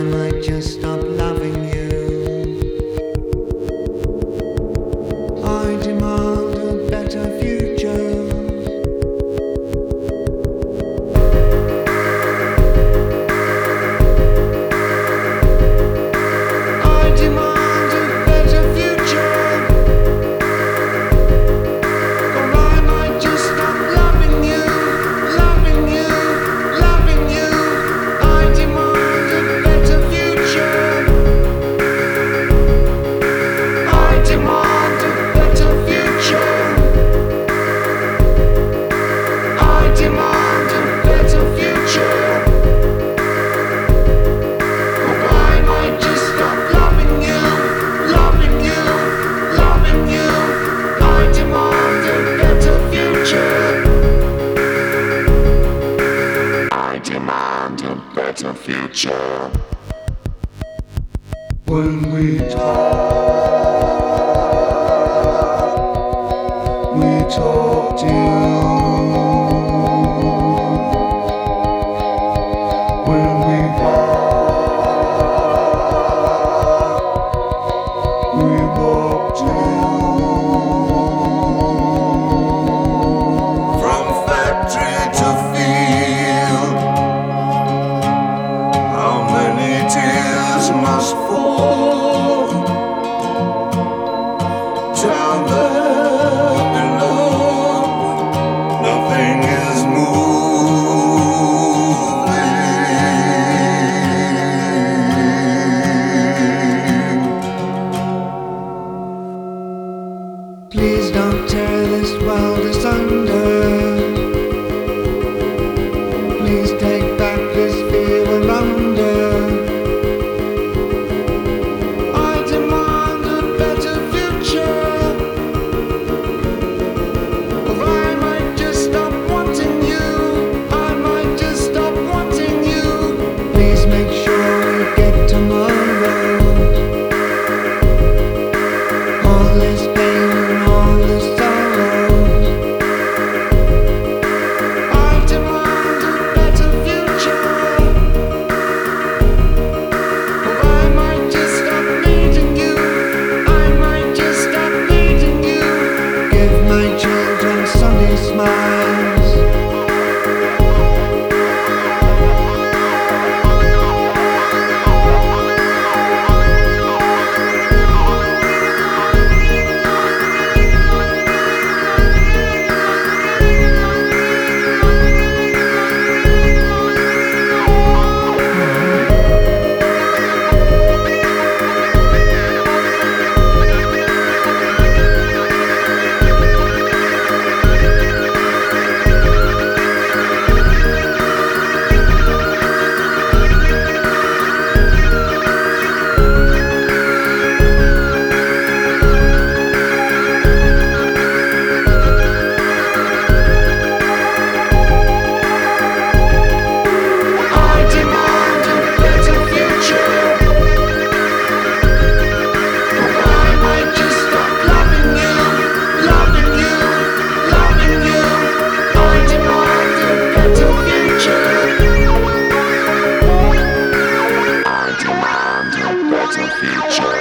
might just stop loving you. I demand a better future. I demand a better future. Or I might just stop loving you, loving you, loving you. I demand a better future. I demand a better future. I demand a better future. Or I might just stop loving you, loving you, loving you. I demand a better future. I demand a better future. When we talk to you. When we walk to you. From factory to field, how many tears must fall down there below? Nothing is moving. Please don't tear this world asunder. Please take back this fear we're under. I demand a better future. Or I might just stop wanting you. I might just stop wanting you. Please make sure we get tomorrow. All this pain and all this sorrow. I demand a better future. Or I might just stop needing you. I might just stop needing you. Give my children sunny smiles. I demand a better future. Or I might just stop loving you, loving you, loving you. I demand a better future. I demand a better future.